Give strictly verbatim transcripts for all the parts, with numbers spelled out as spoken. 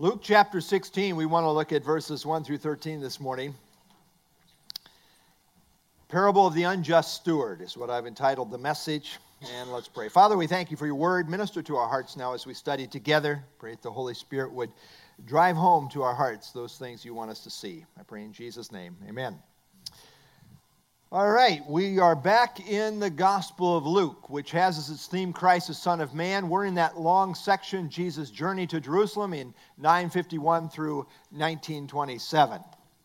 Luke chapter sixteen, we want to look at verses one through thirteen this morning. Parable of the Unjust Steward is what I've entitled the message. And let's pray. Father, we thank you for your word. Minister to our hearts now as we study together. Pray that the Holy Spirit would drive home to our hearts those things you want us to see. I pray in Jesus' name. Amen. All right, we are back in the Gospel of Luke, which has as its theme Christ, the Son of Man. We're in that long section, Jesus' journey to Jerusalem in nine fifty-one through nineteen twenty-seven.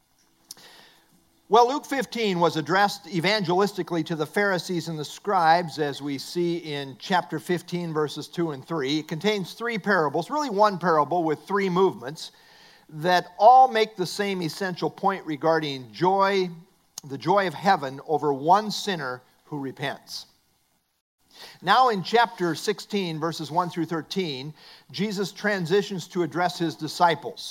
Well, Luke fifteen was addressed evangelistically to the Pharisees and the scribes, as we see in chapter fifteen, verses two and three. It contains three parables, really one parable with three movements, that all make the same essential point regarding joy, the joy of heaven over one sinner who repents. Now in chapter sixteen, verses one through thirteen, Jesus transitions to address his disciples.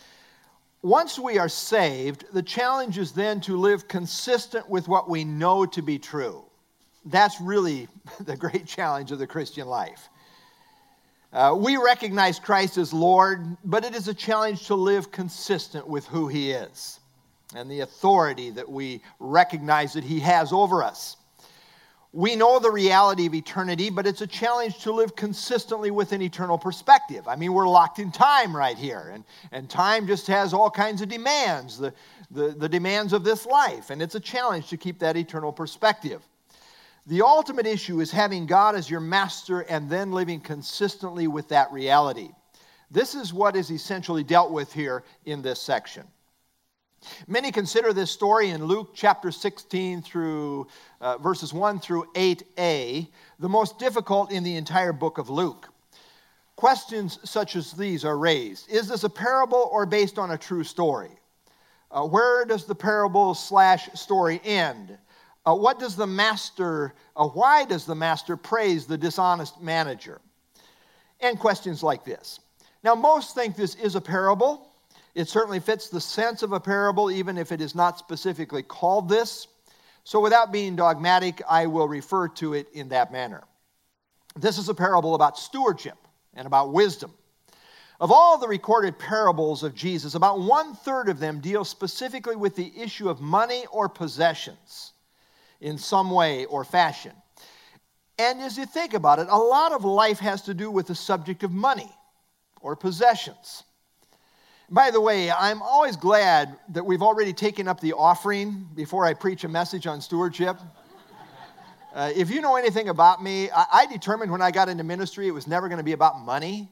Once we are saved, the challenge is then to live consistent with what we know to be true. That's really the great challenge of the Christian life. Uh, we recognize Christ as Lord, but it is a challenge to live consistent with who he is and the authority that we recognize that he has over us. We know the reality of eternity, but it's a challenge to live consistently with an eternal perspective. I mean, we're locked in time right here, and, and time just has all kinds of demands, the, the, the demands of this life, and it's a challenge to keep that eternal perspective. The ultimate issue is having God as your master and then living consistently with that reality. This is what is essentially dealt with here in this section. Many consider this story in Luke chapter sixteen through uh, verses one through eight a the most difficult in the entire book of Luke. Questions such as these are raised. Is this a parable or based on a true story? Uh, where does the parable slash story end? Uh, what does the master, uh, why does the master praise the dishonest manager? And questions like this. Now, most think this is a parable. It certainly fits the sense of a parable, even if it is not specifically called this. So without being dogmatic, I will refer to it in that manner. This is a parable about stewardship and about wisdom. Of all the recorded parables of Jesus, about one-third of them deal specifically with the issue of money or possessions in some way or fashion. And as you think about it, a lot of life has to do with the subject of money or possessions. By the way, I'm always glad that we've already taken up the offering before I preach a message on stewardship. Uh, if you know anything about me, I, I determined when I got into ministry it was never going to be about money.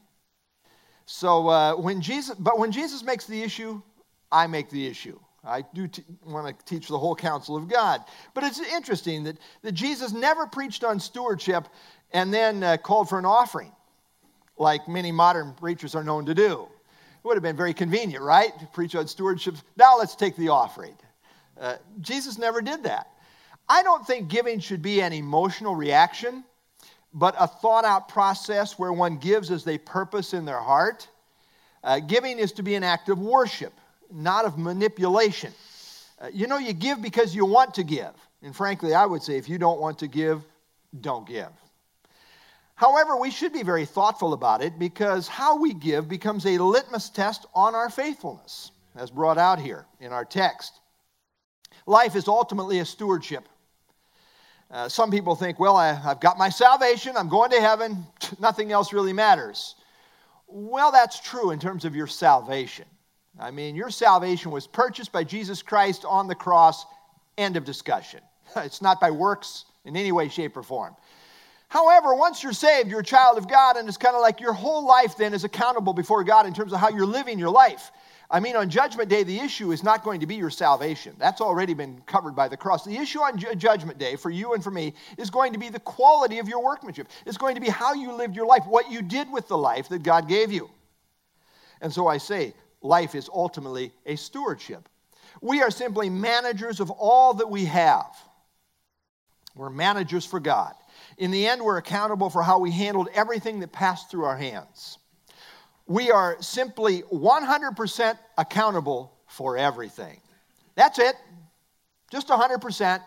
So uh, when Jesus, but when Jesus makes the issue, I make the issue. I do t- want to teach the whole counsel of God. But it's interesting that, that Jesus never preached on stewardship and then uh, called for an offering, like many modern preachers are known to do. It would have been very convenient, right? To preach on stewardship. Now let's take the offering. Uh, Jesus never did that. I don't think giving should be an emotional reaction, but a thought-out process where one gives as they purpose in their heart. Uh, giving is to be an act of worship, not of manipulation. Uh, you know, you give because you want to give. And frankly, I would say if you don't want to give, don't give. However, we should be very thoughtful about it because how we give becomes a litmus test on our faithfulness, as brought out here in our text. Life is ultimately a stewardship. Uh, some people think, well, I, I've got my salvation, I'm going to heaven, nothing else really matters. Well, that's true in terms of your salvation. I mean, your salvation was purchased by Jesus Christ on the cross, end of discussion. It's not by works in any way, shape, or form. However, once you're saved, you're a child of God, and it's kind of like your whole life then is accountable before God in terms of how you're living your life. I mean, on Judgment Day, the issue is not going to be your salvation. That's already been covered by the cross. The issue on Ju- Judgment Day, for you and for me, is going to be the quality of your workmanship. It's going to be how you lived your life, what you did with the life that God gave you. And so I say, life is ultimately a stewardship. We are simply managers of all that we have. We're managers for God. In the end, we're accountable for how we handled everything that passed through our hands. We are simply one hundred percent accountable for everything. That's it. Just one hundred percent.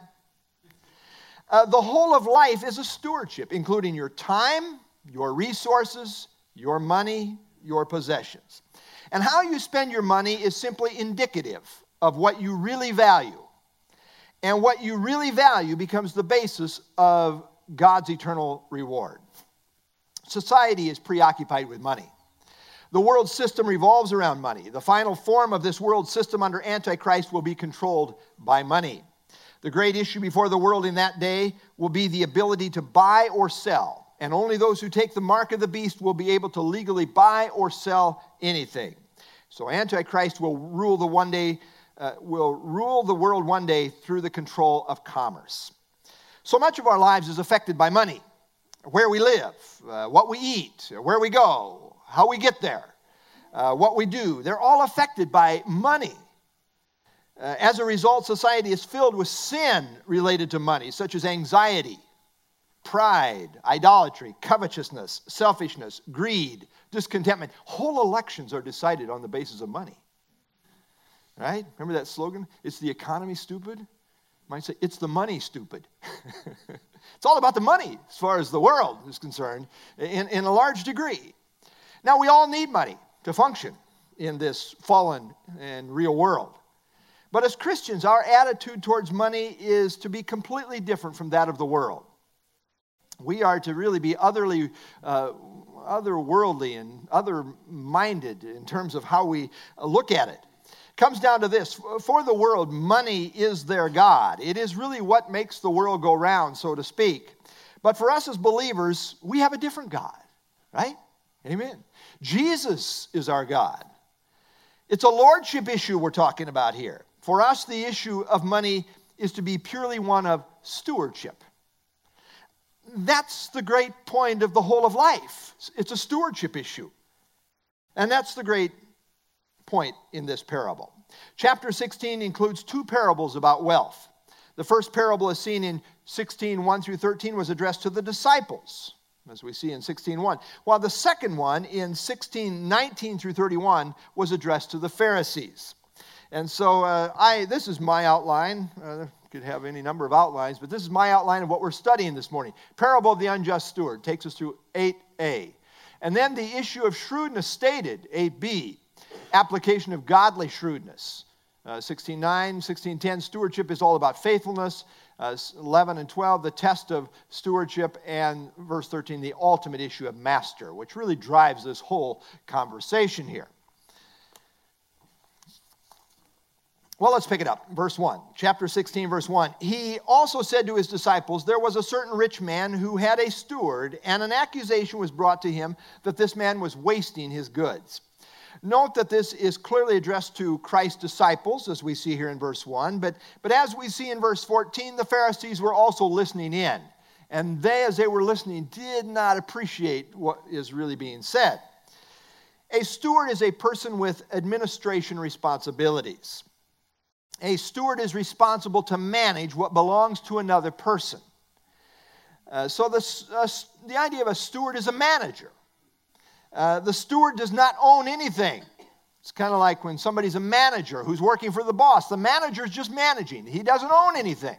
Uh, the whole of life is a stewardship, including your time, your resources, your money, your possessions. And how you spend your money is simply indicative of what you really value. And what you really value becomes the basis of God's eternal reward. Society is preoccupied with money. The world system revolves around money. The final form of this world system under Antichrist will be controlled by money. The great issue before the world in that day will be the ability to buy or sell. And only those who take the mark of the beast will be able to legally buy or sell anything. So Antichrist will rule the one day, uh, will rule the world one day through the control of commerce. So much of our lives is affected by money. Where we live, uh, what we eat, where we go, how we get there, uh, what we do. They're all affected by money. Uh, as a result, society is filled with sin related to money, such as anxiety, pride, idolatry, covetousness, selfishness, greed, discontentment. Whole elections are decided on the basis of money. Right? Remember that slogan? It's the economy, stupid? Might say, it's the money, stupid. It's all about the money as far as the world is concerned in, in a large degree. Now, we all need money to function in this fallen and real world. But as Christians, our attitude towards money is to be completely different from that of the world. We are to really be otherly, uh, otherworldly and other-minded in terms of how we look at it. Comes down to this: for the world, money is their God. It is really what makes the world go round, so to speak. But for us as believers, we have a different God, right? Amen. Jesus is our God. It's a lordship issue we're talking about here. For us, the issue of money is to be purely one of stewardship. That's the great point of the whole of life. It's a stewardship issue. And that's the great point in this parable. Chapter sixteen includes two parables about wealth. The first parable is seen in sixteen, one through thirteen, was addressed to the disciples, as we see in sixteen one, while the second one in sixteen, nineteen through thirty-one was addressed to the Pharisees. And so uh, I, this is my outline. Uh, could have any number of outlines, but this is my outline of what we're studying this morning. Parable of the unjust steward takes us through eight A. And then the issue of shrewdness stated, eight B. Application of godly shrewdness. Uh, sixteen nine, sixteen ten, stewardship is all about faithfulness. Uh, eleven and twelve, the test of stewardship. And verse thirteen, the ultimate issue of master, which really drives this whole conversation here. Well, let's pick it up. Verse one, chapter sixteen, verse one. He also said to his disciples, there was a certain rich man who had a steward, and an accusation was brought to him that this man was wasting his goods. Note that this is clearly addressed to Christ's disciples, as we see here in verse one. But, but as we see in verse fourteen, the Pharisees were also listening in. And they, as they were listening, did not appreciate what is really being said. A steward is a person with administration responsibilities. A steward is responsible to manage what belongs to another person. Uh, so the, uh, the idea of a steward is a manager. Uh, the steward does not own anything. It's kind of like when somebody's a manager who's working for the boss. The manager is just managing. He doesn't own anything.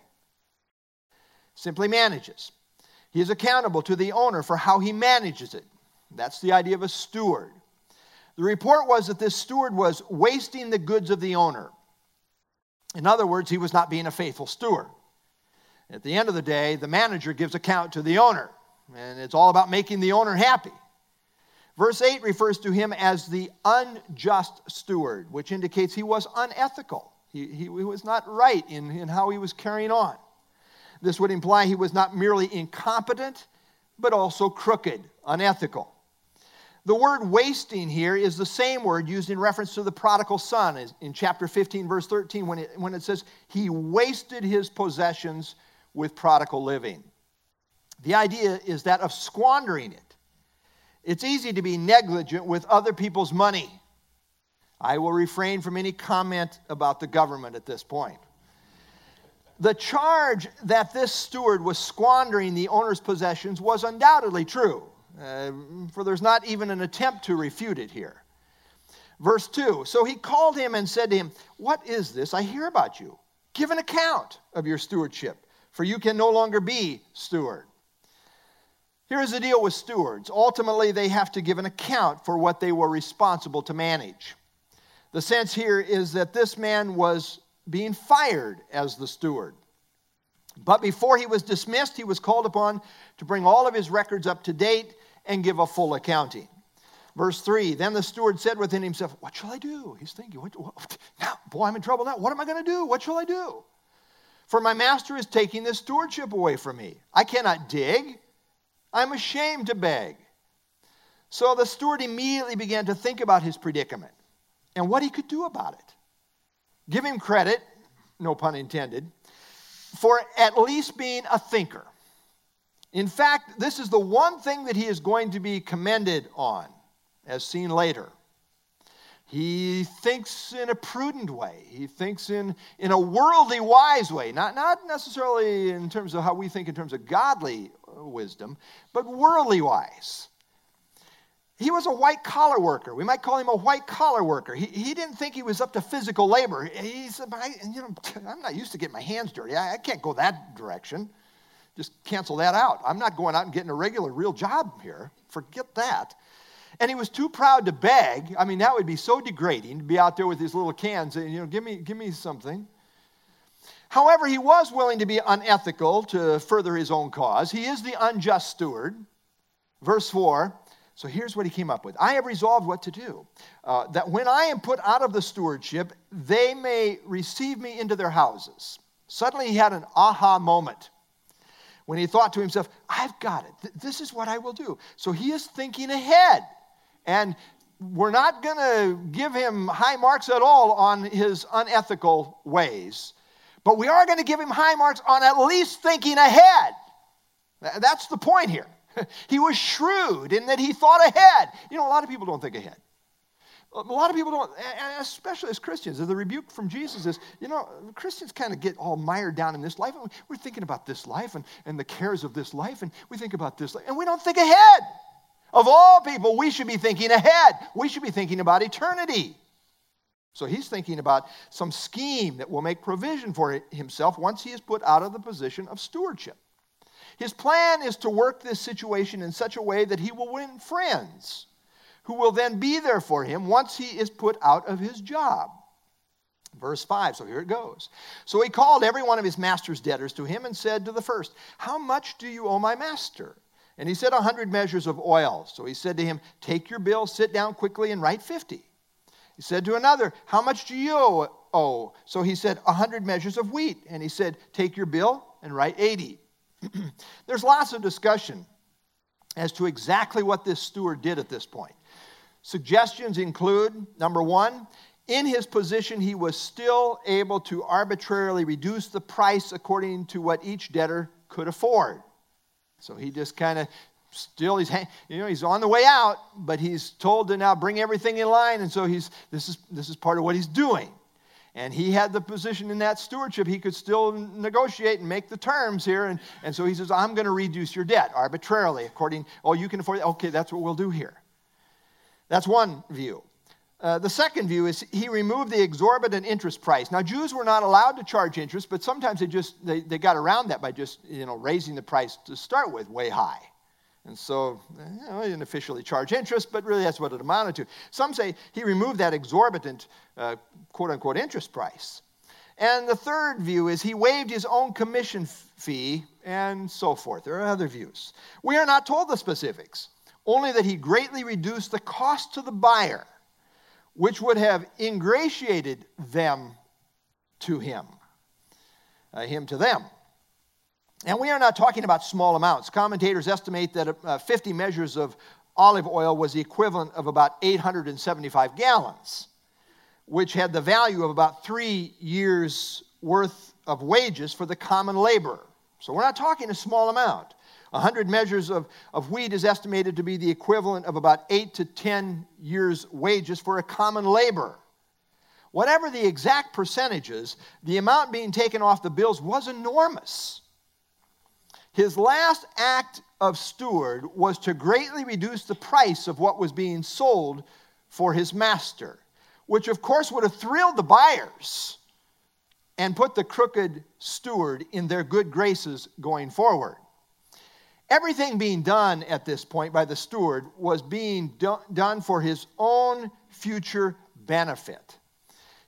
Simply manages. He is accountable to the owner for how he manages it. That's the idea of a steward. The report was that this steward was wasting the goods of the owner. In other words, he was not being a faithful steward. At the end of the day, the manager gives account to the owner, and it's all about making the owner happy. Verse eight refers to him as the unjust steward, which indicates he was unethical. He, he, he was not right in, in how he was carrying on. This would imply he was not merely incompetent, but also crooked, unethical. The word wasting here is the same word used in reference to the prodigal son in chapter fifteen, verse thirteen, when it, when it says he wasted his possessions with prodigal living. The idea is that of squandering it. It's easy to be negligent with other people's money. I will refrain from any comment about the government at this point. The charge that this steward was squandering the owner's possessions was undoubtedly true, uh, for there's not even an attempt to refute it here. Verse two, so he called him and said to him, what is this I hear about you? Give an account of your stewardship, for you can no longer be steward. Here's the deal with stewards. Ultimately, they have to give an account for what they were responsible to manage. The sense here is that this man was being fired as the steward. But before he was dismissed, he was called upon to bring all of his records up to date and give a full accounting. Verse three, then the steward said within himself, what shall I do? He's thinking, what, what, now, boy, I'm in trouble now. What am I going to do? What shall I do? For my master is taking this stewardship away from me. I cannot dig. I'm ashamed to beg. So the steward immediately began to think about his predicament and what he could do about it. Give him credit, no pun intended, for at least being a thinker. In fact, this is the one thing that he is going to be commended on, as seen later. He thinks in a prudent way. He thinks in, in a worldly wise way, not, not necessarily in terms of how we think in terms of godly wisdom, but worldly wise. He was a white-collar worker. We might call him a white-collar worker. He, he didn't think he was up to physical labor. He said, but I, you know, I'm not used to getting my hands dirty. I, I can't go that direction. Just cancel that out. I'm not going out and getting a regular, real job here. Forget that. And he was too proud to beg. I mean, that would be so degrading to be out there with his little cans and, you know, give me, give me something. However, he was willing to be unethical to further his own cause. He is the unjust steward. Verse four. So here's what he came up with. I have resolved what to do, uh, that when I am put out of the stewardship, they may receive me into their houses. Suddenly he had an aha moment when he thought to himself, I've got it. Th- this is what I will do. So he is thinking ahead. And we're not going to give him high marks at all on his unethical ways, but we are going to give him high marks on at least thinking ahead. That's the point here. He was shrewd in that he thought ahead. You know, a lot of people don't think ahead. A lot of people don't, especially as Christians. The rebuke from Jesus is, you know, Christians kind of get all mired down in this life. And we're thinking about this life and, and the cares of this life. And we think about this life. And we don't think ahead. Of all people, we should be thinking ahead. We should be thinking about eternity. So he's thinking about some scheme that will make provision for himself once he is put out of the position of stewardship. His plan is to work this situation in such a way that he will win friends who will then be there for him once he is put out of his job. Verse five, so here it goes. So he called every one of his master's debtors to him and said to the first, how much do you owe my master? And he said, a hundred measures of oil. So he said to him, take your bill, sit down quickly and write fifty. He said to another, how much do you owe? So he said, a hundred measures of wheat. And he said, take your bill and write eighty. There's lots of discussion as to exactly what this steward did at this point. Suggestions include, number one, in his position, he was still able to arbitrarily reduce the price according to what each debtor could afford. So he just kind of still, he's, you know, he's on the way out, but he's told to now bring everything in line, and so he's this is this is part of what he's doing. And he had the position in that stewardship. He could still negotiate and make the terms here. And, and so he says, I'm going to reduce your debt arbitrarily according, oh, you can afford it. Okay, that's what we'll do here. That's one view. Uh, the second view is he removed the exorbitant interest price. Now, Jews were not allowed to charge interest, but sometimes they just they, they got around that by just, you know, raising the price to start with way high. And so, you know, he didn't officially charge interest, but really that's what it amounted to. Some say he removed that exorbitant, uh, quote-unquote, interest price. And the third view is he waived his own commission fee and so forth. There are other views. We are not told the specifics, only that he greatly reduced the cost to the buyer, which would have ingratiated them to him, uh, him to them. And we are not talking about small amounts. Commentators estimate that uh, fifty measures of olive oil was the equivalent of about eight hundred seventy-five gallons, which had the value of about three years' worth of wages for the common laborer. So we're not talking a small amount. one hundred measures of, of wheat is estimated to be the equivalent of about eight to ten years' wages for a common laborer. Whatever the exact percentages, the amount being taken off the bills was enormous. His last act of steward was to greatly reduce the price of what was being sold for his master, which of course would have thrilled the buyers and put the crooked steward in their good graces going forward. Everything being done at this point by the steward was being do- done for his own future benefit.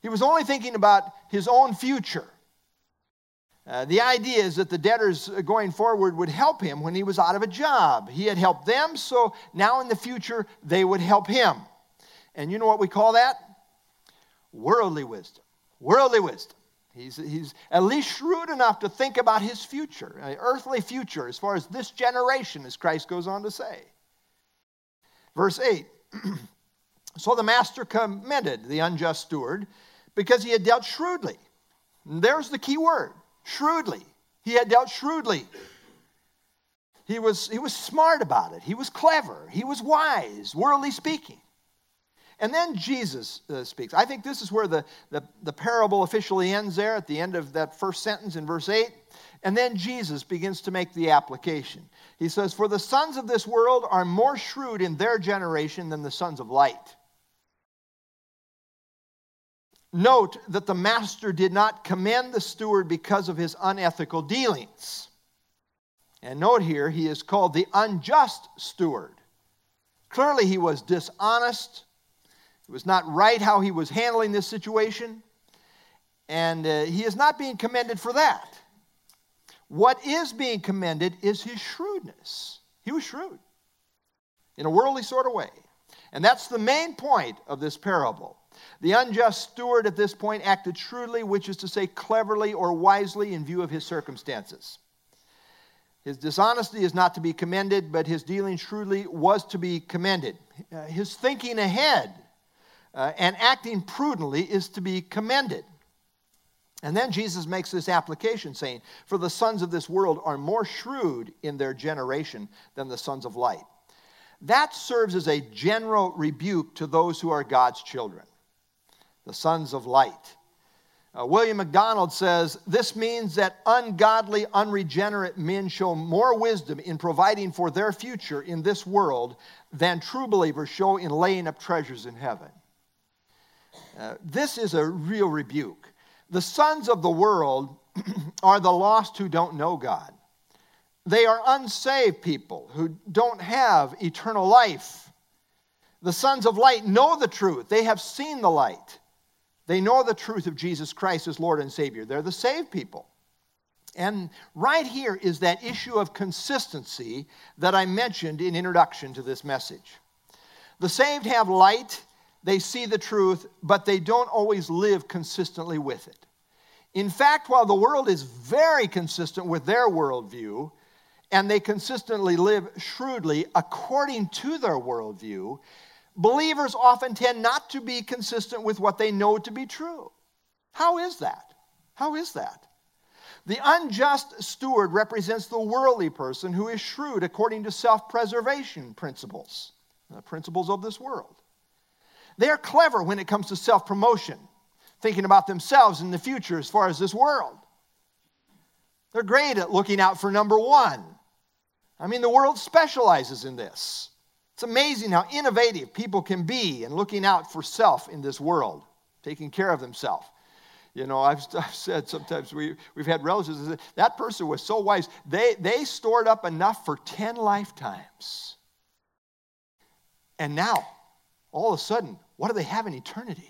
He was only thinking about his own future. Uh, the idea is that the debtors going forward would help him when he was out of a job. He had helped them, so now in the future they would help him. And you know what we call that? Worldly wisdom. Worldly wisdom. He's, he's at least shrewd enough to think about his future, an earthly future, as far as this generation, as Christ goes on to say. Verse eight, so the master commended the unjust steward because he had dealt shrewdly. And there's the key word, shrewdly. He had dealt shrewdly. He was, he was smart about it. He was clever. He was wise, worldly speaking. And then Jesus uh, speaks. I think this is where the, the, the parable officially ends there at the end of that first sentence in verse eight. And then Jesus begins to make the application. He says, for the sons of this world are more shrewd in their generation than the sons of light. Note that the master did not commend the steward because of his unethical dealings. And note here, he is called the unjust steward. Clearly he was dishonest. It was not right how he was handling this situation. And uh, he is not being commended for that. What is being commended is his shrewdness. He was shrewd in a worldly sort of way. And that's the main point of this parable. The unjust steward at this point acted shrewdly, which is to say cleverly or wisely in view of his circumstances. His dishonesty is not to be commended, but his dealing shrewdly was to be commended. Uh, his thinking ahead uh, and acting prudently is to be commended. And then Jesus makes this application saying, for the sons of this world are more shrewd in their generation than the sons of light. That serves as a general rebuke to those who are God's children, the sons of light. Uh, William MacDonald says, this means that ungodly, unregenerate men show more wisdom in providing for their future in this world than true believers show in laying up treasures in heaven. Uh, this is a real rebuke. The sons of the world are the lost who don't know God. They are unsaved people who don't have eternal life. The sons of light know the truth. They have seen the light. They know the truth of Jesus Christ as Lord and Savior. They're the saved people. And right here is that issue of consistency that I mentioned in introduction to this message. The saved have light. They see the truth, but they don't always live consistently with it. In fact, while the world is very consistent with their worldview, and they consistently live shrewdly according to their worldview, believers often tend not to be consistent with what they know to be true. How is that? How is that? The unjust steward represents the worldly person who is shrewd according to self-preservation principles, the principles of this world. They are clever when it comes to self-promotion, thinking about themselves in the future as far as this world. They're great at looking out for number one. I mean, the world specializes in this. It's amazing how innovative people can be in looking out for self in this world, taking care of themselves. You know, I've, I've said sometimes we, we've had relatives that say, that person was so wise, they, they stored up enough for ten lifetimes. And now, all of a sudden, what do they have in eternity?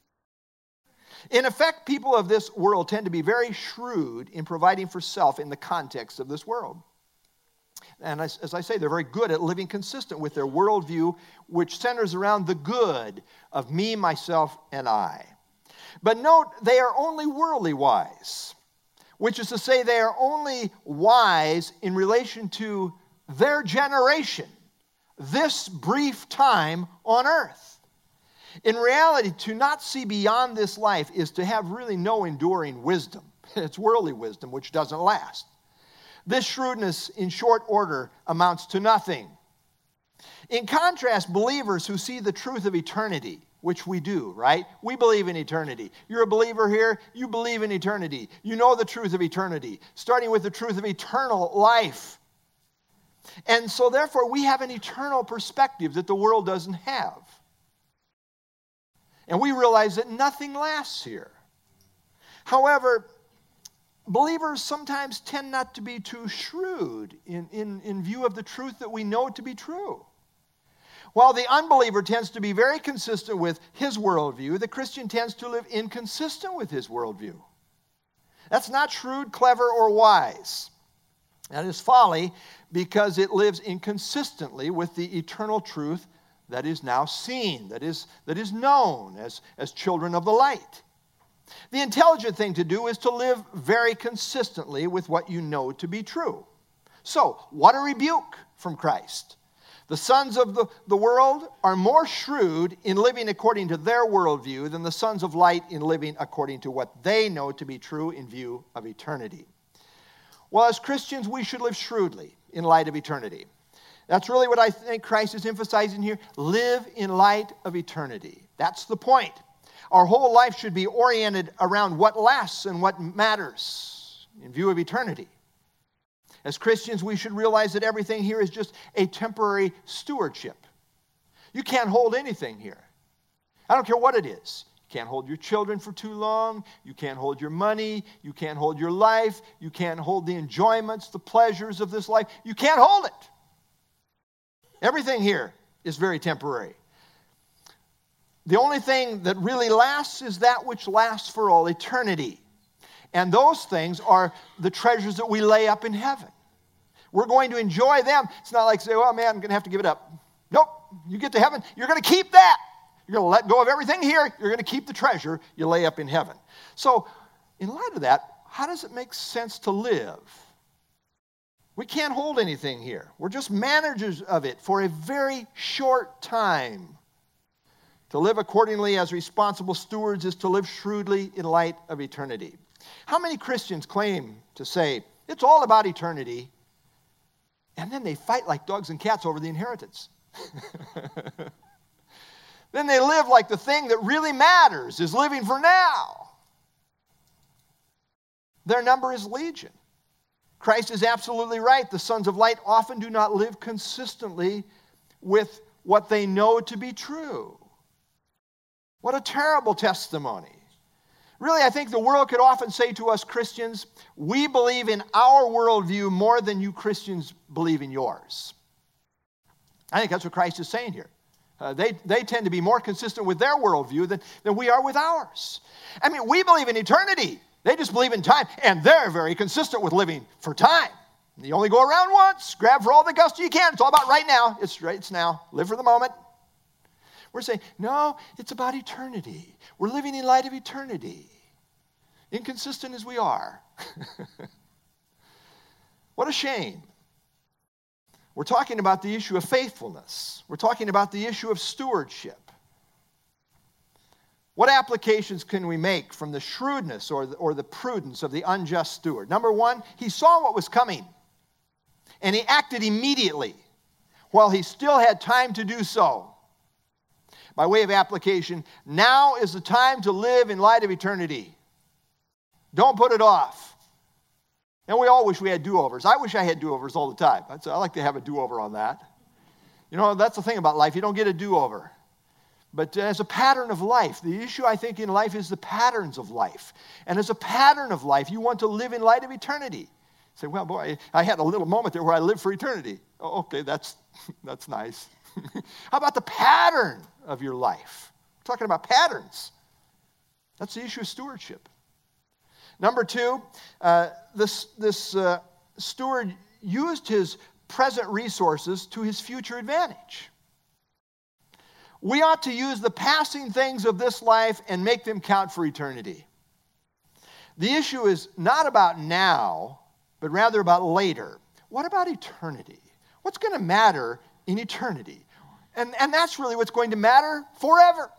In effect, people of this world tend to be very shrewd in providing for self in the context of this world. And as, as I say, they're very good at living consistent with their worldview, which centers around the good of me, myself, and I. But note, they are only worldly wise, which is to say they are only wise in relation to their generation, this brief time on earth. In reality, to not see beyond this life is to have really no enduring wisdom. It's worldly wisdom, which doesn't last. This shrewdness, in short order, amounts to nothing. In contrast, believers who see the truth of eternity, which we do, right? We believe in eternity. You're a believer here, you believe in eternity. You know the truth of eternity, starting with the truth of eternal life. And so therefore, we have an eternal perspective that the world doesn't have. And we realize that nothing lasts here. However, believers sometimes tend not to be too shrewd in, in, in view of the truth that we know to be true. While the unbeliever tends to be very consistent with his worldview, the Christian tends to live inconsistent with his worldview. That's not shrewd, clever, or wise. That is folly because it lives inconsistently with the eternal truth that is now seen, that is, that is known as, as children of the light. The intelligent thing to do is to live very consistently with what you know to be true. So, what a rebuke from Christ. The sons of the, the world are more shrewd in living according to their worldview than the sons of light in living according to what they know to be true in view of eternity. Well, as Christians, we should live shrewdly in light of eternity. That's really what I think Christ is emphasizing here. Live in light of eternity. That's the point. Our whole life should be oriented around what lasts and what matters in view of eternity. As Christians, we should realize that everything here is just a temporary stewardship. You can't hold anything here. I don't care what it is. You can't hold your children for too long. You can't hold your money. You can't hold your life. You can't hold the enjoyments, the pleasures of this life. You can't hold it. Everything here is very temporary. The only thing that really lasts is that which lasts for all eternity. And those things are the treasures that we lay up in heaven. We're going to enjoy them. It's not like say, well, man, I'm going to have to give it up. Nope. You get to heaven, you're going to keep that. You're going to let go of everything here. You're going to keep the treasure you lay up in heaven. So, in light of that, how does it make sense to live? We can't hold anything here. We're just managers of it for a very short time. To live accordingly as responsible stewards is to live shrewdly in light of eternity. How many Christians claim to say, it's all about eternity, and then they fight like dogs and cats over the inheritance? Then they live like the thing that really matters is living for now. Their number is legion. Christ is absolutely right. The sons of light often do not live consistently with what they know to be true. What a terrible testimony. Really, I think the world could often say to us Christians, we believe in our worldview more than you Christians believe in yours. I think that's what Christ is saying here. Uh, they, they tend to be more consistent with their worldview than, than we are with ours. I mean, we believe in eternity. They just believe in time, and they're very consistent with living for time. You only go around once, grab for all the gusto you can. It's all about right now. It's right, it's now. Live for the moment. We're saying, no, it's about eternity. We're living in light of eternity. Inconsistent as we are. What a shame. We're talking about the issue of faithfulness. We're talking about the issue of stewardship. What applications can we make from the shrewdness or the, or the prudence of the unjust steward? Number one, he saw what was coming, and he acted immediately while he still had time to do so. By way of application, now is the time to live in light of eternity. Don't put it off. And we all wish we had do-overs. I wish I had do-overs all the time. I like to have a do-over on that. You know, that's the thing about life. You don't get a do-over. But as a pattern of life, the issue I think in life is the patterns of life. And as a pattern of life, you want to live in light of eternity. You say, well, boy, I had a little moment there where I lived for eternity. Oh, okay, that's, that's nice. How about the pattern of your life? We're talking about patterns. That's the issue of stewardship. Number two, uh, this, this uh, steward used his present resources to his future advantage. We ought to use the passing things of this life and make them count for eternity. The issue is not about now, but rather about later. What about eternity? What's going to matter in eternity? And, and that's really what's going to matter forever.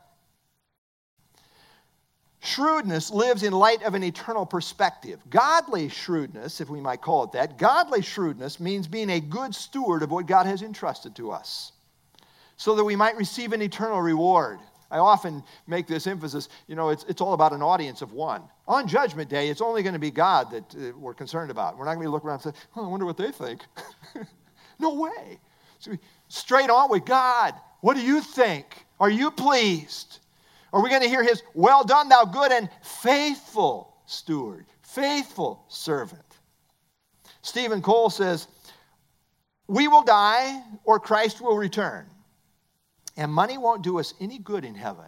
Shrewdness lives in light of an eternal perspective. Godly shrewdness, if we might call it that, godly shrewdness means being a good steward of what God has entrusted to us, so that we might receive an eternal reward. I often make this emphasis, you know, it's, it's all about an audience of one. On Judgment Day, it's only going to be God that uh, we're concerned about. We're not going to look around and say, oh, I wonder what they think. No way. So straight on with God. What do you think? Are you pleased? Are we going to hear his, well done, thou good and faithful steward, faithful servant? Stephen Cole says, we will die or Christ will return. And money won't do us any good in heaven.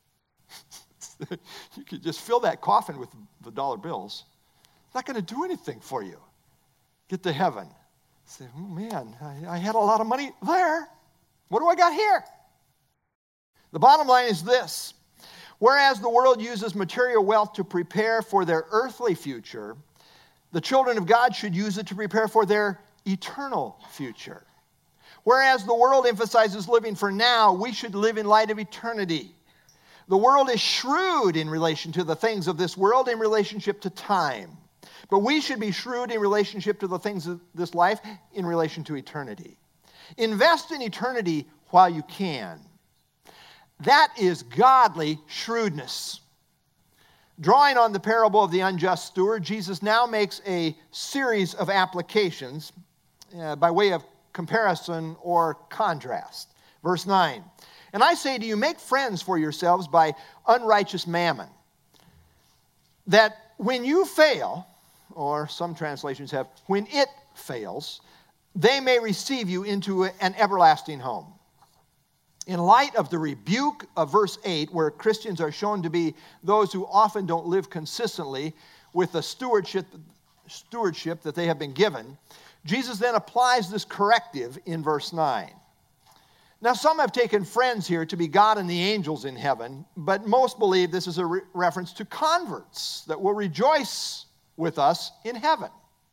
You could just fill that coffin with the dollar bills. It's not going to do anything for you. Get to heaven. Say, oh man, I, I had a lot of money there. What do I got here? The bottom line is this. Whereas the world uses material wealth to prepare for their earthly future, the children of God should use it to prepare for their eternal future. Whereas the world emphasizes living for now, we should live in light of eternity. The world is shrewd in relation to the things of this world in relationship to time. But we should be shrewd in relationship to the things of this life in relation to eternity. Invest in eternity while you can. That is godly shrewdness. Drawing on the parable of the unjust steward, Jesus now makes a series of applications uh, by way of comparison or contrast. Verse nine, and I say to you, make friends for yourselves by unrighteous mammon, that when you fail, or some translations have, when it fails, they may receive you into an everlasting home. In light of the rebuke of verse eight, where Christians are shown to be those who often don't live consistently with the stewardship, stewardship that they have been given, Jesus then applies this corrective in verse nine. Now, some have taken friends here to be God and the angels in heaven, but most believe this is a re- reference to converts that will rejoice with us in heaven.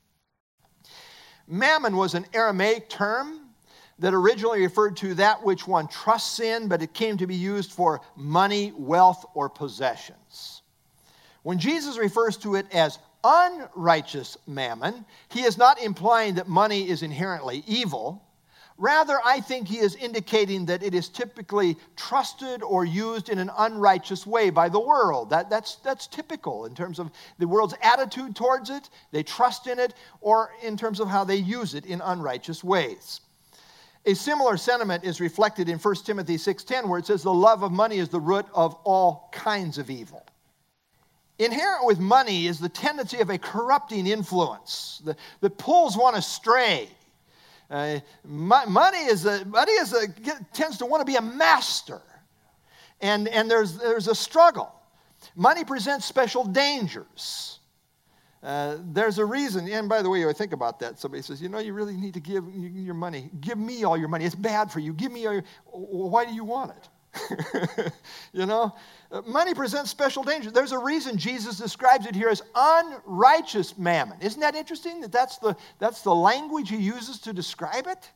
Mammon was an Aramaic term that originally referred to that which one trusts in, but it came to be used for money, wealth, or possessions. When Jesus refers to it as unrighteous mammon, he is not implying that money is inherently evil. Rather, I think he is indicating that it is typically trusted or used in an unrighteous way by the world. That, that's, that's typical in terms of the world's attitude towards it. They trust in it, or in terms of how they use it in unrighteous ways. A similar sentiment is reflected in First Timothy six ten, where it says the love of money is the root of all kinds of evil. Inherent with money is the tendency of a corrupting influence that, that pulls one astray. Uh, money is a, money is a, tends to want to be a master, and, and there's, there's a struggle. Money presents special dangers. Uh, there's a reason, and by the way, I think about that. Somebody says, you know, you really need to give your money. Give me all your money. It's bad for you. Give me all your, why do you want it? You know, money presents special danger. There's a reason Jesus describes it here as unrighteous mammon. Isn't that interesting that that's the, that's the language he uses to describe it?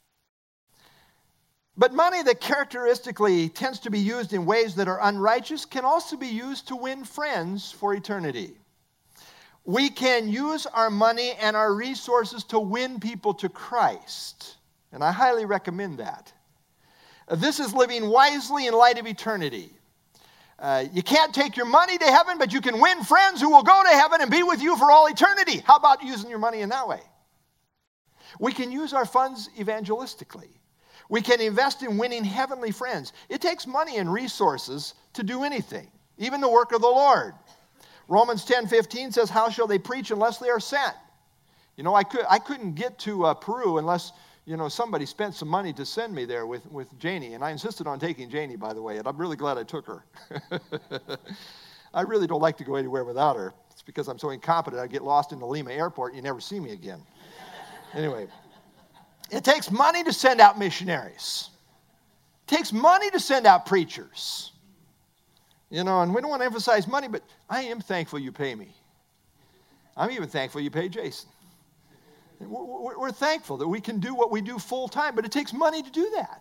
But money that characteristically tends to be used in ways that are unrighteous can also be used to win friends for eternity. We can use our money and our resources to win people to Christ, and I highly recommend that. This is living wisely in light of eternity. Uh, you can't take your money to heaven, but you can win friends who will go to heaven and be with you for all eternity. How about using your money in that way? We can use our funds evangelistically. We can invest in winning heavenly friends. It takes money and resources to do anything, even the work of the Lord. Romans ten fifteen says, how shall they preach unless they are sent? You know, I, could, I couldn't get to uh, Peru unless, you know, somebody spent some money to send me there with, with Janie. And I insisted on taking Janie, by the way, and I'm really glad I took her. I really don't like to go anywhere without her. It's because I'm so incompetent. I get lost in the Lima airport and you never see me again. Anyway, it takes money to send out missionaries. It takes money to send out preachers. You know, and we don't want to emphasize money, but I am thankful you pay me. I'm even thankful you pay Jason. We're, we're thankful that we can do what we do full time, but it takes money to do that.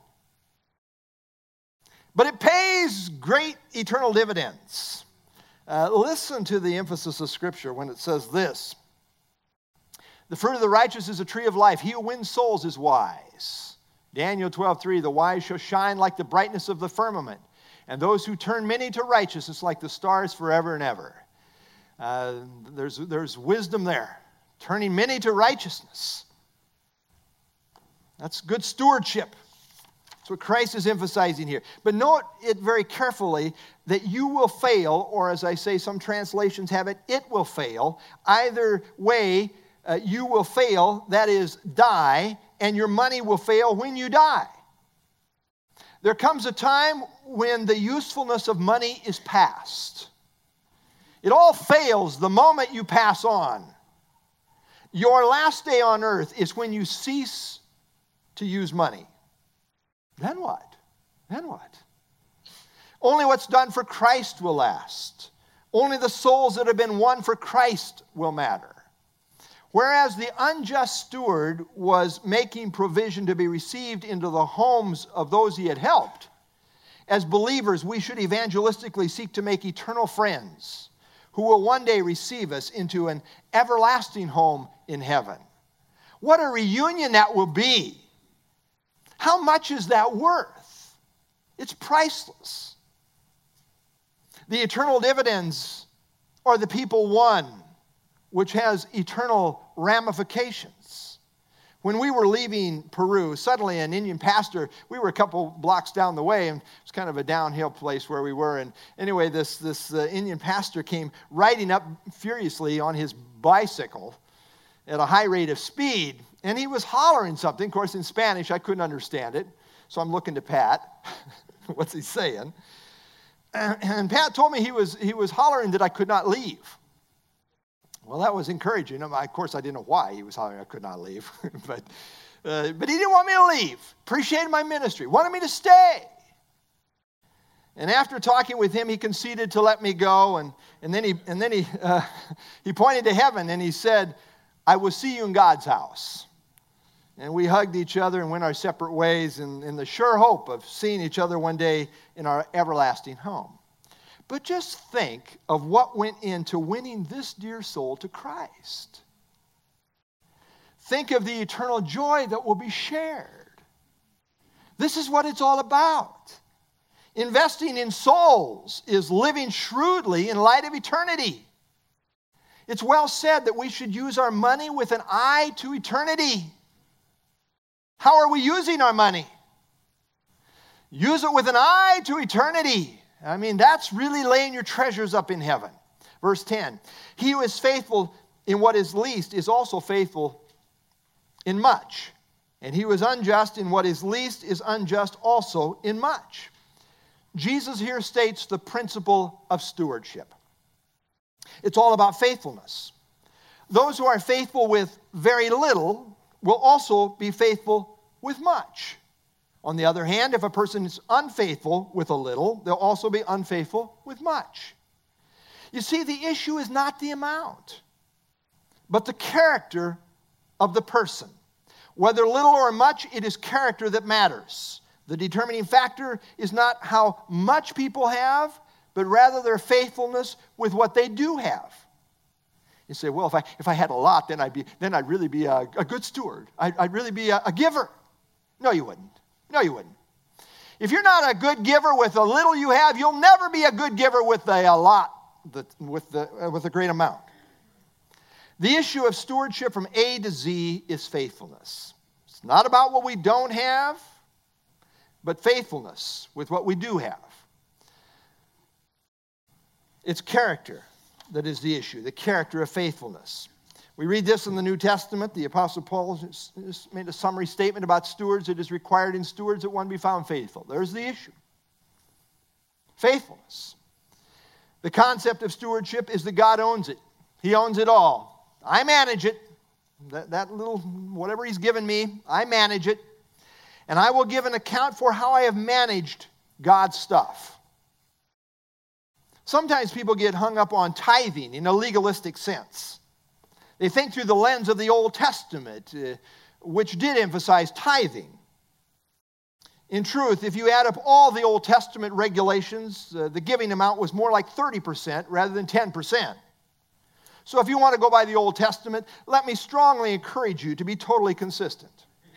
But it pays great eternal dividends. Uh, listen to the emphasis of Scripture when it says this. The fruit of the righteous is a tree of life. He who wins souls is wise. Daniel twelve three, the wise shall shine like the brightness of the firmament, and those who turn many to righteousness like the stars forever and ever. Uh, there's, there's wisdom there. Turning many to righteousness. That's good stewardship. That's what Christ is emphasizing here. But note it very carefully that you will fail, or as I say, some translations have it, it will fail. Either way, uh, you will fail, that is, die, and your money will fail when you die. There comes a time when the usefulness of money is past. It all fails the moment you pass on. Your last day on earth is when you cease to use money. Then what? Then what? Only what's done for Christ will last. Only the souls that have been won for Christ will matter. Whereas the unjust steward was making provision to be received into the homes of those he had helped, as believers, we should evangelistically seek to make eternal friends who will one day receive us into an everlasting home in heaven. What a reunion that will be. How much is that worth? It's priceless. The eternal dividends are the people won, which has eternal ramifications. When we were leaving Peru, suddenly an Indian pastor, we were a couple blocks down the way, and it's kind of a downhill place where we were. And anyway, this, this uh, Indian pastor came riding up furiously on his bicycle at a high rate of speed, and he was hollering something. Of course, in Spanish, I couldn't understand it, so I'm looking to Pat. What's he saying? And, and Pat told me he was, he was hollering that I could not leave. Well, that was encouraging. Of course, I didn't know why he was hollering I could not leave. but, uh, but he didn't want me to leave. Appreciated my ministry. Wanted me to stay. And after talking with him, he conceded to let me go. And, and then, he, and then he, uh, he pointed to heaven and he said, I will see you in God's house. And we hugged each other and went our separate ways in, in the sure hope of seeing each other one day in our everlasting home. But just think of what went into winning this dear soul to Christ. Think of the eternal joy that will be shared. This is what it's all about. Investing in souls is living shrewdly in light of eternity. It's well said that we should use our money with an eye to eternity. How are we using our money? Use it with an eye to eternity. I mean, that's really laying your treasures up in heaven. Verse ten, he who is faithful in what is least is also faithful in much. And he who is unjust in what is least is unjust also in much. Jesus here states the principle of stewardship. It's all about faithfulness. Those who are faithful with very little will also be faithful with much. On the other hand, if a person is unfaithful with a little, they'll also be unfaithful with much. You see, the issue is not the amount, but the character of the person. Whether little or much, it is character that matters. The determining factor is not how much people have, but rather their faithfulness with what they do have. You say, well, if I if I had a lot, then I'd be then I'd really be a, a good steward. I'd, I'd really be a, a giver. No, you wouldn't. No, you wouldn't. If you're not a good giver with a little you have, you'll never be a good giver with a, a lot, with the uh, with a great amount. The issue of stewardship from A to Z is faithfulness. It's not about what we don't have, but faithfulness with what we do have. It's character that is the issue, the character of faithfulness. We read this in the New Testament. The Apostle Paul has made a summary statement about stewards. It is required in stewards that one be found faithful. There's the issue. Faithfulness. The concept of stewardship is that God owns it. He owns it all. I manage it. That, that little, whatever he's given me, I manage it. And I will give an account for how I have managed God's stuff. Sometimes people get hung up on tithing in a legalistic sense. They think through the lens of the Old Testament, uh, which did emphasize tithing. In truth, if you add up all the Old Testament regulations, uh, the giving amount was more like thirty percent rather than ten percent. So if you want to go by the Old Testament, let me strongly encourage you to be totally consistent.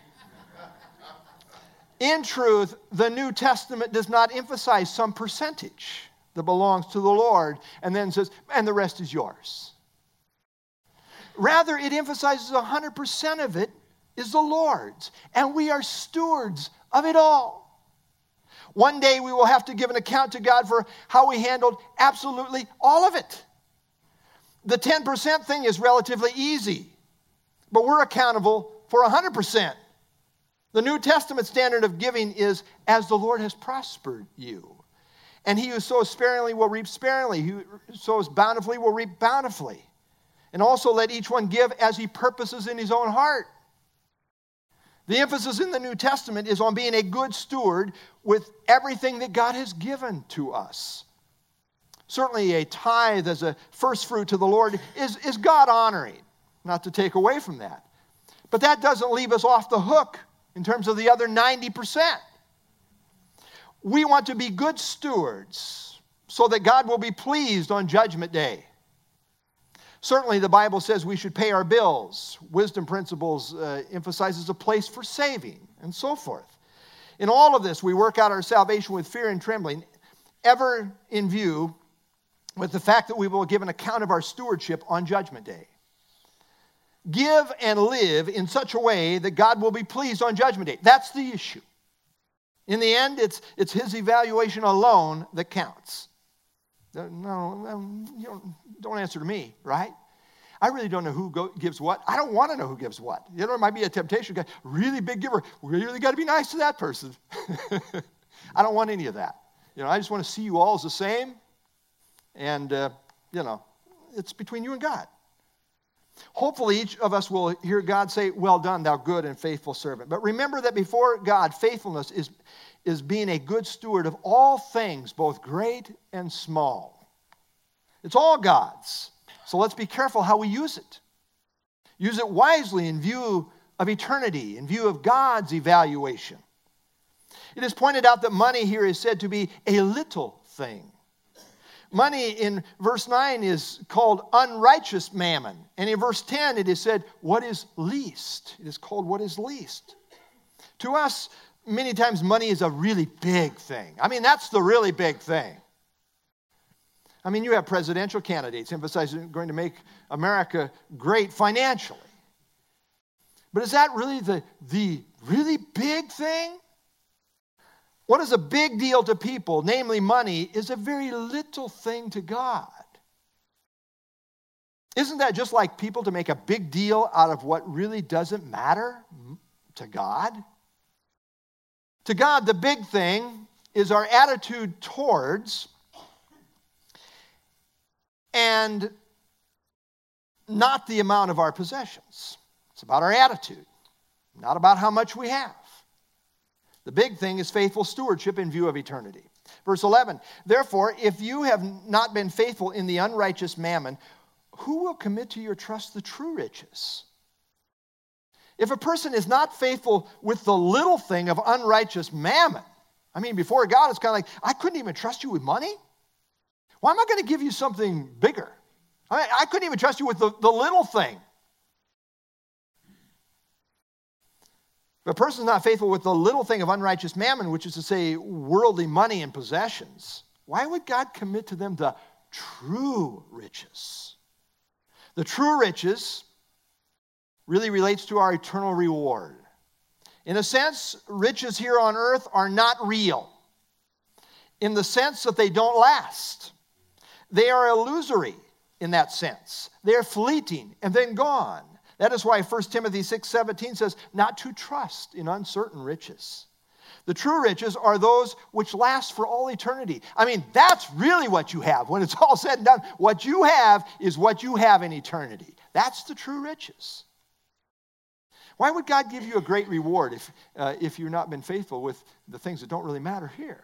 In truth, the New Testament does not emphasize some percentage that belongs to the Lord and then says, and the rest is yours. Rather, it emphasizes one hundred percent of it is the Lord's, and we are stewards of it all. One day we will have to give an account to God for how we handled absolutely all of it. The ten percent thing is relatively easy, but we're accountable for one hundred percent. The New Testament standard of giving is, as the Lord has prospered you. And he who sows sparingly will reap sparingly. He who sows bountifully will reap bountifully. And also let each one give as he purposes in his own heart. The emphasis in the New Testament is on being a good steward with everything that God has given to us. Certainly a tithe as a first fruit to the Lord is, is God-honoring, not to take away from that. But that doesn't leave us off the hook in terms of the other ninety percent. We want to be good stewards so that God will be pleased on Judgment Day. Certainly the Bible says we should pay our bills. Wisdom Principles uh, emphasizes a place for saving and so forth. In all of this, we work out our salvation with fear and trembling, ever in view with the fact that we will give an account of our stewardship on Judgment Day. Give and live in such a way that God will be pleased on Judgment Day. That's the issue. In the end, it's, it's his evaluation alone that counts. No, you don't, don't answer to me, right? I really don't know who go, gives what. I don't want to know who gives what. You know, it might be a temptation. Guy, really big giver. We really got to be nice to that person. I don't want any of that. You know, I just want to see you all as the same. And, uh, you know, it's between you and God. Hopefully each of us will hear God say, well done, thou good and faithful servant. But remember that before God, faithfulness is, is being a good steward of all things, both great and small. It's all God's. So let's be careful how we use it. Use it wisely in view of eternity, in view of God's evaluation. It is pointed out that money here is said to be a little thing. Money in verse nine is called unrighteous mammon. And in verse ten it is said, what is least? It is called what is least. To us, many times money is a really big thing. I mean, that's the really big thing. I mean, you have presidential candidates emphasizing going to make America great financially. But is that really the, the really big thing? What is a big deal to people, namely money, is a very little thing to God. Isn't that just like people to make a big deal out of what really doesn't matter to God? To God, the big thing is our attitude towards and not the amount of our possessions. It's about our attitude, not about how much we have. The big thing is faithful stewardship in view of eternity. Verse eleven, therefore, if you have not been faithful in the unrighteous mammon, who will commit to your trust the true riches? If a person is not faithful with the little thing of unrighteous mammon, I mean, before God, it's kind of like, I couldn't even trust you with money? Why am I going to give you something bigger? I mean, I couldn't even trust you with the, the little thing. If a person is not faithful with the little thing of unrighteous mammon, which is to say worldly money and possessions, why would God commit to them the true riches? The true riches really relates to our eternal reward. In a sense, riches here on earth are not real, in the sense that they don't last. They are illusory in that sense. They're fleeting and then gone. That is why First Timothy six seventeen says, not to trust in uncertain riches. The true riches are those which last for all eternity. I mean, that's really what you have. When it's all said and done, what you have is what you have in eternity. That's the true riches. Why would God give you a great reward if, uh, if you've not been faithful with the things that don't really matter here?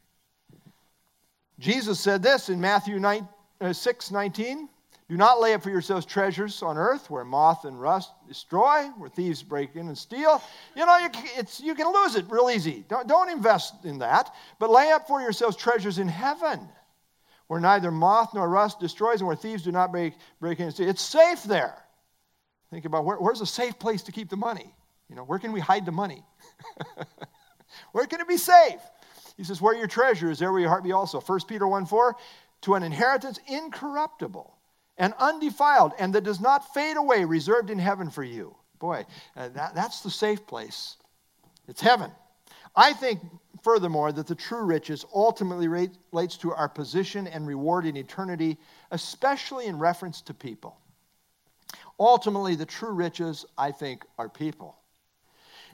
Jesus said this in Matthew six nineteen. Do not lay up for yourselves treasures on earth where moth and rust destroy, where thieves break in and steal. You know, you, it's, you can lose it real easy. Don't, don't invest in that. But lay up for yourselves treasures in heaven where neither moth nor rust destroys and where thieves do not break, break in and steal. It's safe there. Think about where, where's a safe place to keep the money? You know, where can we hide the money? Where can it be safe? He says, where your treasure is, there will your heart be also. First Peter one four, to an inheritance incorruptible and undefiled, and that does not fade away, reserved in heaven for you. Boy, uh, that, that's the safe place. It's heaven. I think, furthermore, that the true riches ultimately relates to our position and reward in eternity, especially in reference to people. Ultimately, the true riches, I think, are people.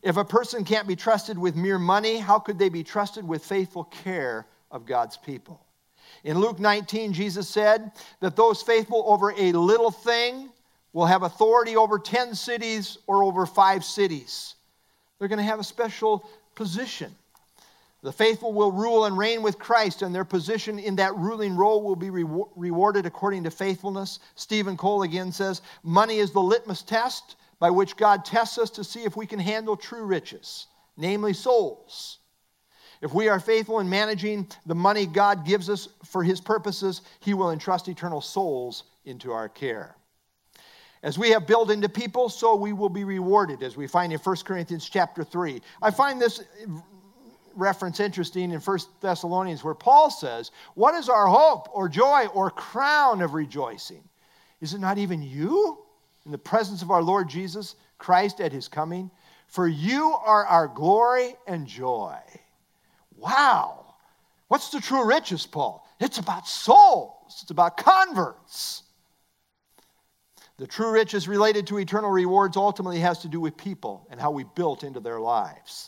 If a person can't be trusted with mere money, how could they be trusted with faithful care of God's people? In Luke nineteen, Jesus said that those faithful over a little thing will have authority over ten cities or over five cities. They're going to have a special position. The faithful will rule and reign with Christ, and their position in that ruling role will be re- rewarded according to faithfulness. Stephen Cole again says, money is the litmus test by which God tests us to see if we can handle true riches, namely souls. If we are faithful in managing the money God gives us for his purposes, he will entrust eternal souls into our care. As we have built into people, so we will be rewarded, as we find in First Corinthians chapter three. I find this reference interesting in First Thessalonians, where Paul says, what is our hope or joy or crown of rejoicing? Is it not even you in the presence of our Lord Jesus Christ at his coming? For you are our glory and joy. Wow. What's the true riches, Paul? It's about souls. It's about converts. The true riches related to eternal rewards ultimately has to do with people and how we built into their lives.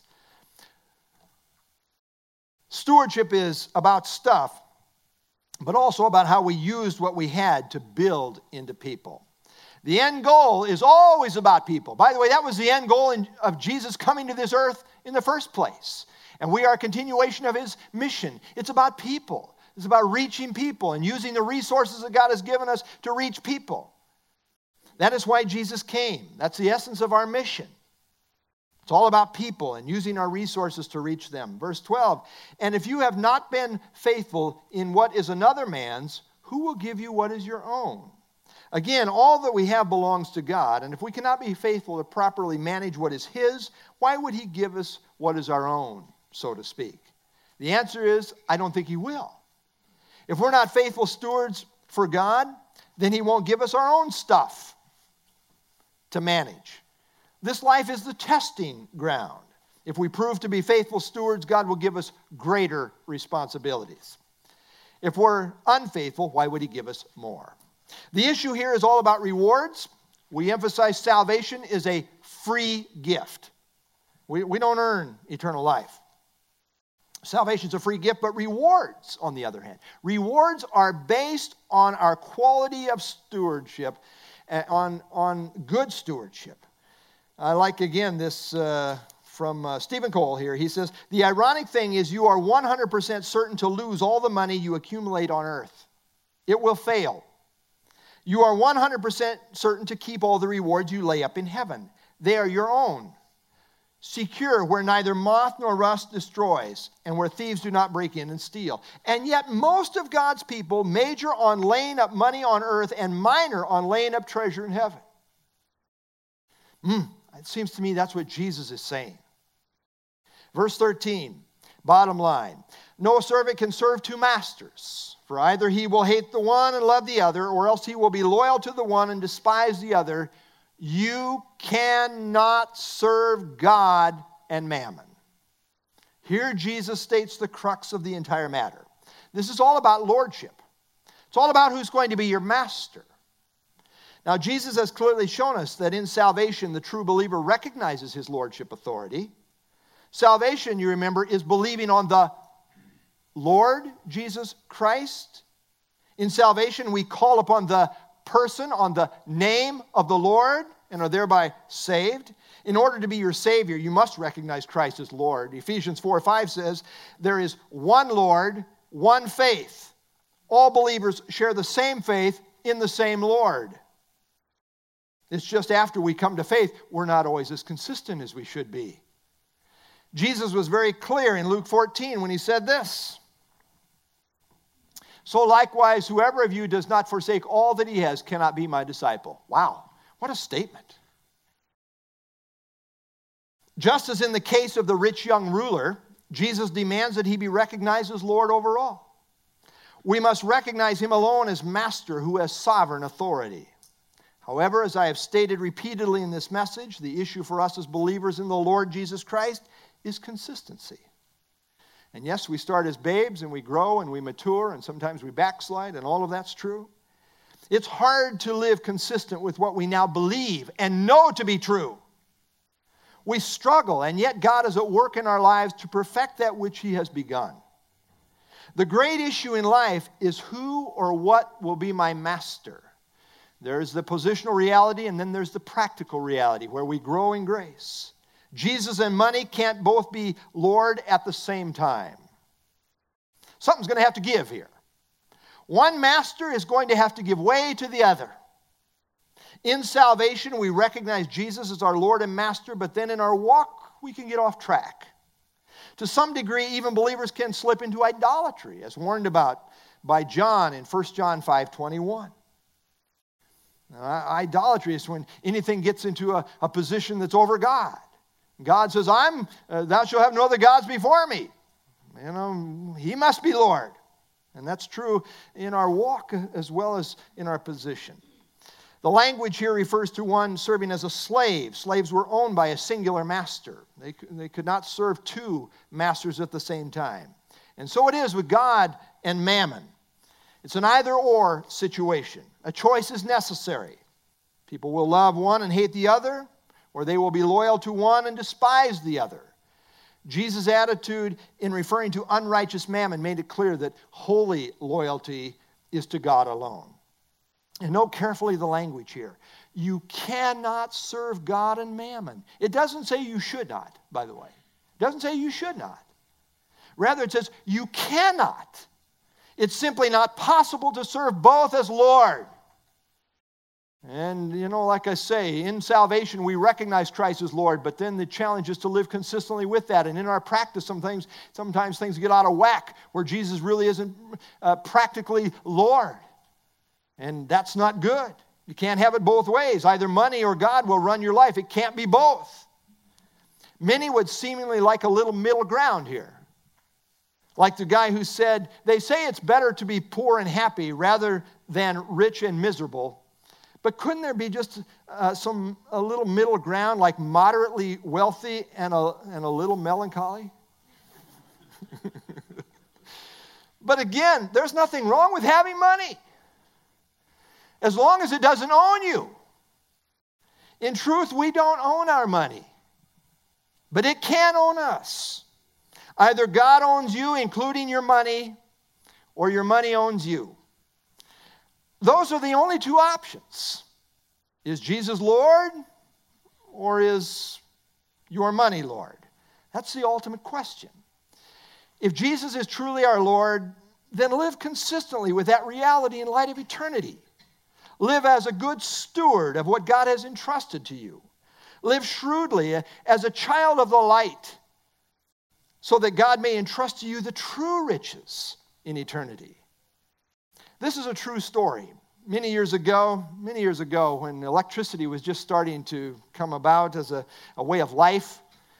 Stewardship is about stuff, but also about how we used what we had to build into people. The end goal is always about people. By the way, that was the end goal in, of Jesus coming to this earth in the first place. And we are a continuation of his mission. It's about people. It's about reaching people and using the resources that God has given us to reach people. That is why Jesus came. That's the essence of our mission. It's all about people and using our resources to reach them. Verse twelve, and if you have not been faithful in what is another man's, who will give you what is your own? Again, all that we have belongs to God, and if we cannot be faithful to properly manage what is his, why would he give us what is our own, so to speak? The answer is, I don't think he will. If we're not faithful stewards for God, then he won't give us our own stuff to manage. This life is the testing ground. If we prove to be faithful stewards, God will give us greater responsibilities. If we're unfaithful, why would he give us more? The issue here is all about rewards. We emphasize salvation is a free gift. We, we don't earn eternal life. Salvation is a free gift, but rewards, on the other hand, rewards are based on our quality of stewardship, on, on good stewardship. I like, again, this uh, from uh, Stephen Cole here. He says, the ironic thing is you are one hundred percent certain to lose all the money you accumulate on earth. It will fail. You are one hundred percent certain to keep all the rewards you lay up in heaven. They are your own, secure where neither moth nor rust destroys and where thieves do not break in and steal. And yet most of God's people major on laying up money on earth and minor on laying up treasure in heaven. Mm. It seems to me that's what Jesus is saying. Verse thirteen, bottom line. No servant can serve two masters, for either he will hate the one and love the other, or else he will be loyal to the one and despise the other. You cannot serve God and mammon. Here Jesus states the crux of the entire matter. This is all about lordship. It's all about who's going to be your master. Now, Jesus has clearly shown us that in salvation, the true believer recognizes his lordship authority. Salvation, you remember, is believing on the Lord Jesus Christ. In salvation, we call upon the person, on the name of the Lord, and are thereby saved. In order to be your Savior, you must recognize Christ as Lord. Ephesians four five says, there is one Lord, one faith. All believers share the same faith in the same Lord. It's just after we come to faith, we're not always as consistent as we should be. Jesus was very clear in Luke fourteen when he said this. So likewise, whoever of you does not forsake all that he has cannot be my disciple. Wow, what a statement. Just as in the case of the rich young ruler, Jesus demands that he be recognized as Lord over all. We must recognize him alone as master who has sovereign authority. However, as I have stated repeatedly in this message, the issue for us as believers in the Lord Jesus Christ is consistency. And yes, we start as babes and we grow and we mature and sometimes we backslide, and all of that's true. It's hard to live consistent with what we now believe and know to be true. We struggle, and yet God is at work in our lives to perfect that which He has begun. The great issue in life is who or what will be my master. There's the positional reality, and then there's the practical reality where we grow in grace. Jesus and money can't both be Lord at the same time. Something's going to have to give here. One master is going to have to give way to the other. In salvation, we recognize Jesus as our Lord and Master, but then in our walk, we can get off track. To some degree, even believers can slip into idolatry, as warned about by John in First John five twenty-one. Now, idolatry is when anything gets into a, a position that's over God. God says, I'm, uh, thou shalt have no other gods before me. You know, He must be Lord. And that's true in our walk as well as in our position. The language here refers to one serving as a slave. Slaves were owned by a singular master. They, they could not serve two masters at the same time. And so it is with God and mammon. It's an either-or situation. A choice is necessary. People will love one and hate the other, or they will be loyal to one and despise the other. Jesus' attitude in referring to unrighteous mammon made it clear that holy loyalty is to God alone. And note carefully the language here. You cannot serve God and mammon. It doesn't say you should not, by the way. It doesn't say you should not. Rather, it says you cannot. It's simply not possible to serve both as Lord. And, you know, like I say, in salvation, we recognize Christ as Lord, but then the challenge is to live consistently with that. And in our practice, some things, sometimes things get out of whack where Jesus really isn't uh, practically Lord. And that's not good. You can't have it both ways. Either money or God will run your life. It can't be both. Many would seemingly like a little middle ground here. Like the guy who said, they say it's better to be poor and happy rather than rich and miserable. But couldn't there be just uh, some a little middle ground, like moderately wealthy and a, and a little melancholy? But again, there's nothing wrong with having money, as long as it doesn't own you. In truth, we don't own our money, but it can own us. Either God owns you, including your money, or your money owns you. Those are the only two options. Is Jesus Lord, or is your money Lord? That's the ultimate question. If Jesus is truly our Lord, then live consistently with that reality in light of eternity. Live as a good steward of what God has entrusted to you. Live shrewdly as a child of the light, so that God may entrust to you the true riches in eternity. This is a true story. Many years ago, many years ago, when electricity was just starting to come about as a, a way of life,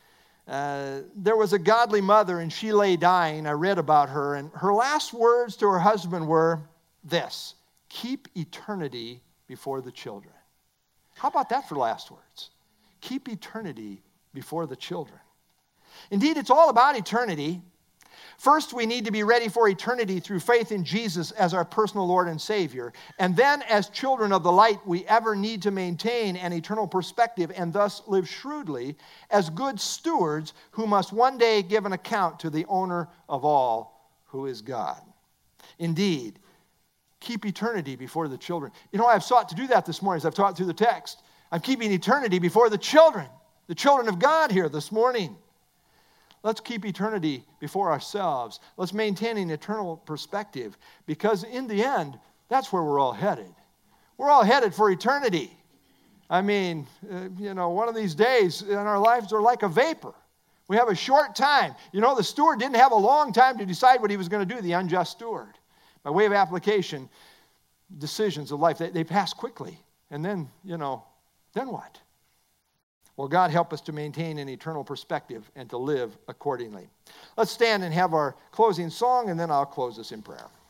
uh, there was a godly mother, and she lay dying. I read about her, and her last words to her husband were this: keep eternity before the children. How about that for last words? Keep eternity before the children. Indeed, it's all about eternity. First, we need to be ready for eternity through faith in Jesus as our personal Lord and Savior. And then, as children of the light, we ever need to maintain an eternal perspective and thus live shrewdly as good stewards who must one day give an account to the owner of all, who is God. Indeed, keep eternity before the children. You know, I've sought to do that this morning as I've taught through the text. I'm keeping eternity before the children, the children of God here this morning. Let's keep eternity before ourselves. Let's maintain an eternal perspective, because in the end, that's where we're all headed. We're all headed for eternity. I mean, uh, you know, one of these days in our lives are like a vapor. We have a short time. You know, the steward didn't have a long time to decide what he was going to do, the unjust steward. By way of application, decisions of life, they, they pass quickly. And then, you know, then what? Well, God help us to maintain an eternal perspective and to live accordingly. Let's stand and have our closing song, and then I'll close us in prayer.